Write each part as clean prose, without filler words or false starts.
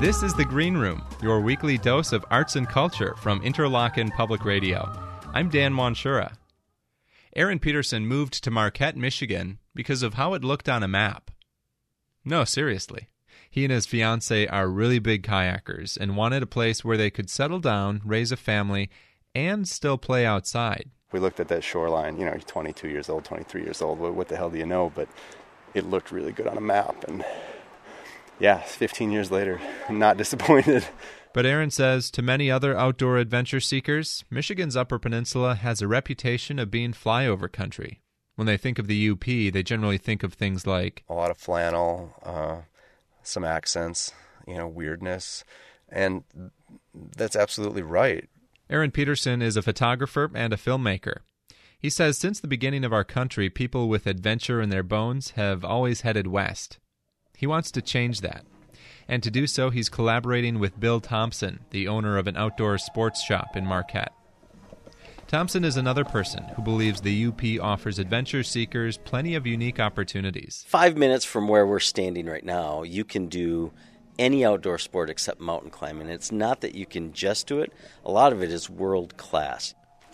This is The Green Room, your weekly dose of arts and culture from Interlochen Public Radio. I'm Dan Monshura. Aaron Peterson moved to Marquette, Michigan because of how it looked on a map. No, seriously. He and his fiancée are really big kayakers and wanted a place where they could settle down, raise a family, and still play outside. We looked at that shoreline, you're 22 years old, 23 years old, what the hell do you know? But it looked really good on a map, and yeah, 15 years later, I'm not disappointed. But Aaron says to many other outdoor adventure seekers, Michigan's Upper Peninsula has a reputation of being flyover country. When they think of the UP, they generally think of things like a lot of flannel, some accents, weirdness, and that's absolutely right. Aaron Peterson is a photographer and a filmmaker. He says since the beginning of our country, people with adventure in their bones have always headed west. He wants to change that. And to do so, he's collaborating with Bill Thompson, the owner of an outdoor sports shop in Marquette. Thompson is another person who believes the UP offers adventure seekers plenty of unique opportunities. 5 minutes from where we're standing right now, you can do any outdoor sport except mountain climbing. It's not that you can just do it. A lot of it is world class.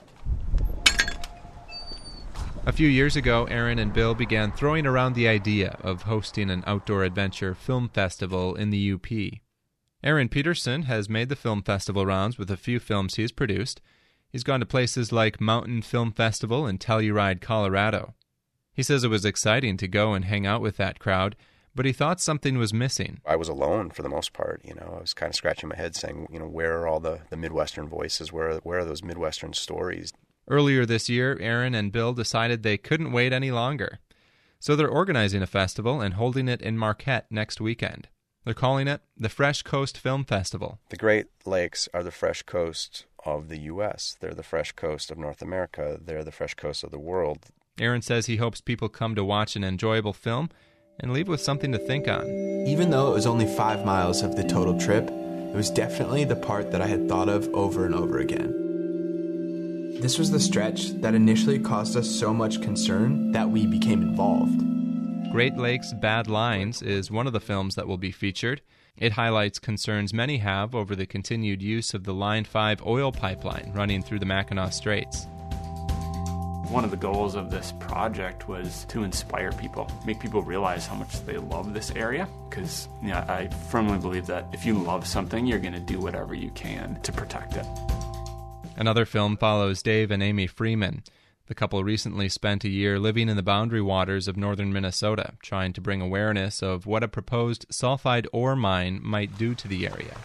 A few years ago, Aaron and Bill began throwing around the idea of hosting an outdoor adventure film festival in the UP. Aaron Peterson has made the film festival rounds with a few films he's produced. He's gone to places like Mountain Film Festival in Telluride, Colorado. He says it was exciting to go and hang out with that crowd, but he thought something was missing. I was alone for the most part. I was kind of scratching my head saying, where are all the Midwestern voices? Where are those Midwestern stories? Earlier this year, Aaron and Bill decided they couldn't wait any longer. So they're organizing a festival and holding it in Marquette next weekend. They're calling it the Fresh Coast Film Festival. The Great Lakes are the fresh coast of the U.S. They're the fresh coast of North America. They're the fresh coast of the world. Aaron says he hopes people come to watch an enjoyable film and leave with something to think on. Even though it was only 5 miles of the total trip, it was definitely the part that I had thought of over and over again. This was the stretch that initially caused us so much concern that we became involved. Great Lakes Bad Lines is one of the films that will be featured. It highlights concerns many have over the continued use of the Line 5 oil pipeline running through the Mackinac Straits. One of the goals of this project was to inspire people, make people realize how much they love this area, because I firmly believe that if you love something, you're going to do whatever you can to protect it. Another film follows Dave and Amy Freeman. The couple recently spent a year living in the boundary waters of northern Minnesota, trying to bring awareness of what a proposed sulfide ore mine might do to the area.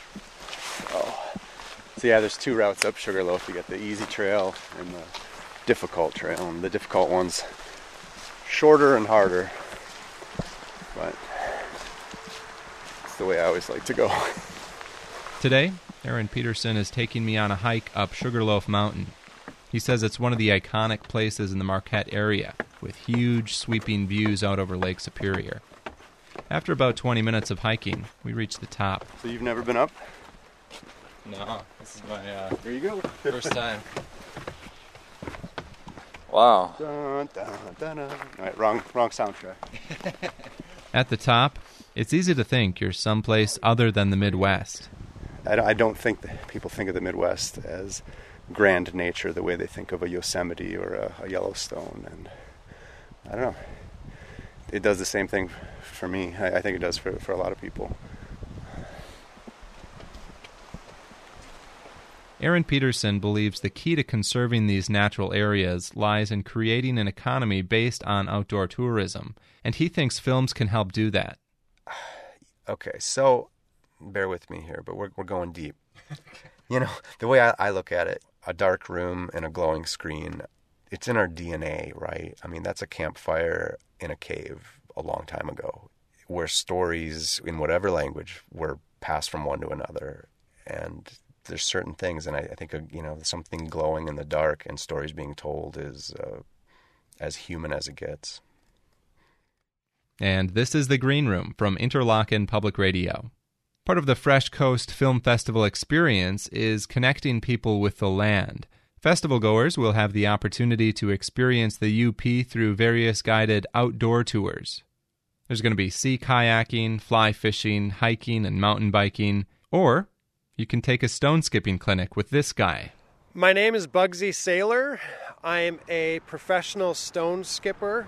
Oh, so there's 2 routes up Sugarloaf. You got the easy trail and the difficult trail, and the difficult one's shorter and harder, but it's the way I always like to go. Today, Aaron Peterson is taking me on a hike up Sugarloaf Mountain. He says it's one of the iconic places in the Marquette area, with huge sweeping views out over Lake Superior. After about 20 minutes of hiking, we reach the top. So you've never been up? No, this is my there you go. first time. Wow. Dun, dun, dun, dun. All right, wrong soundtrack. At the top, it's easy to think you're someplace other than the Midwest. I don't think that people think of the Midwest as grand nature the way they think of a Yosemite or a Yellowstone, and I don't know. It does the same thing for me. I think it does for a lot of people. Aaron Peterson believes the key to conserving these natural areas lies in creating an economy based on outdoor tourism, and he thinks films can help do that. Okay, so bear with me here, but we're going deep. The way I look at it, a dark room and a glowing screen, it's in our DNA, right? I mean, that's a campfire in a cave a long time ago, where stories in whatever language were passed from one to another. And there's certain things, and I think, something glowing in the dark and stories being told is as human as it gets. And this is The Green Room from Interlochen Public Radio. Part of the Fresh Coast Film Festival experience is connecting people with the land. Festival goers will have the opportunity to experience the UP through various guided outdoor tours. There's going to be sea kayaking, fly fishing, hiking, and mountain biking. Or you can take a stone skipping clinic with this guy. My name is Bugsy Saylor. I'm a professional stone skipper.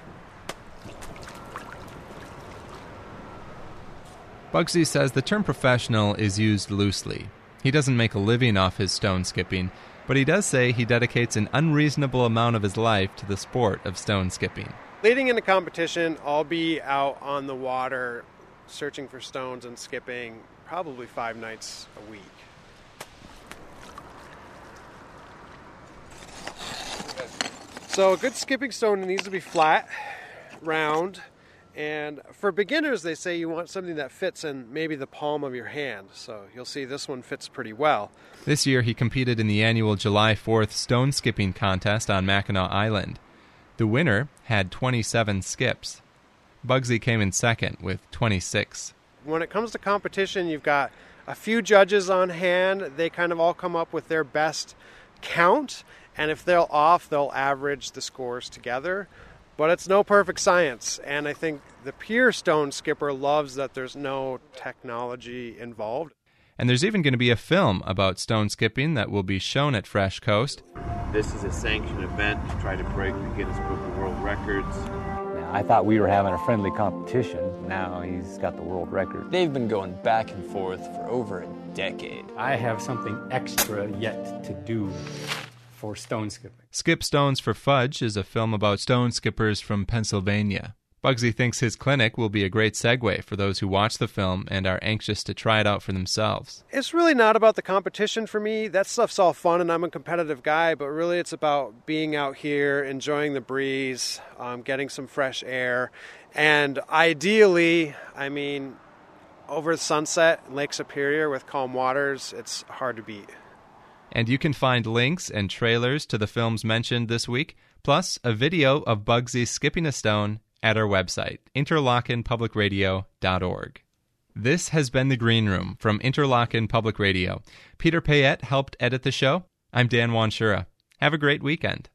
Bugsy says the term professional is used loosely. He doesn't make a living off his stone skipping, but he does say he dedicates an unreasonable amount of his life to the sport of stone skipping. Leading into competition, I'll be out on the water searching for stones and skipping probably 5 nights a week. So a good skipping stone needs to be flat, round, and for beginners they say you want something that fits in maybe the palm of your hand. So you'll see this one fits pretty well. This year he competed in the annual July 4th stone skipping contest on Mackinac Island. The winner had 27 skips. Bugsy came in second with 26. When it comes to competition, you've got a few judges on hand. They kind of all come up with their best count, and if they're off, they'll average the scores together. But it's no perfect science, and I think the pure stone skipper loves that there's no technology involved. And there's even going to be a film about stone skipping that will be shown at Fresh Coast. This is a sanctioned event to try to break the Guinness Book of World Records. I thought we were having a friendly competition. Now he's got the world record. They've been going back and forth for over a decade. I have something extra yet to do for stone skipping. Skip Stones for Fudge is a film about stone skippers from Pennsylvania. Bugsy thinks his clinic will be a great segue for those who watch the film and are anxious to try it out for themselves. It's really not about the competition for me. That stuff's all fun, and I'm a competitive guy, but really it's about being out here, enjoying the breeze, getting some fresh air, and ideally, over sunset in Lake Superior with calm waters, it's hard to beat. And you can find links and trailers to the films mentioned this week, plus a video of Bugsy skipping a stone at our website, interlochenpublicradio.org. This has been The Green Room from Interlochen Public Radio. Peter Payette helped edit the show. I'm Dan Wanshura. Have a great weekend.